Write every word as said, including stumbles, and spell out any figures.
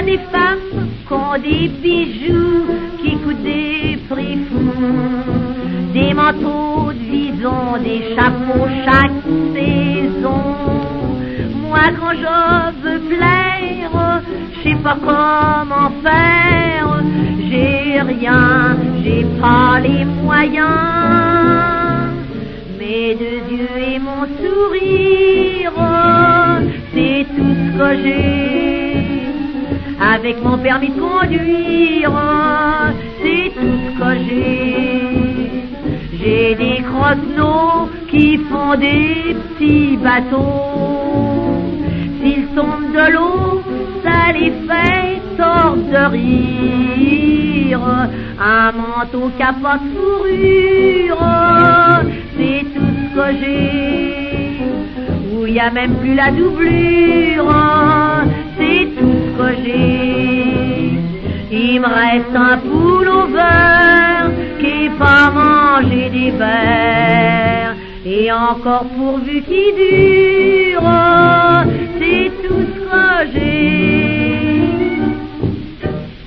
a des femmes qui ont des bijoux qui coûtent des prix fous, des manteaux de vison, des chapeaux chaque saison. Moi quand je veux plaire, je sais pas comment faire, j'ai rien, j'ai pas les moyens, mes deux yeux et mon sourire, c'est tout ce que j'ai. Avec mon permis de conduire, c'est tout ce que j'ai. J'ai des croquenots qui font des petits bateaux. S'ils tombent de l'eau, ça les fait tordre de rire. Un manteau qui a pas de fourrure, c'est tout ce que j'ai. Où il y a même plus la doublure, c'est tout ce que j'ai. Il me reste un pullover qui est pas mangé d'hiver, et encore pourvu qu'il dure.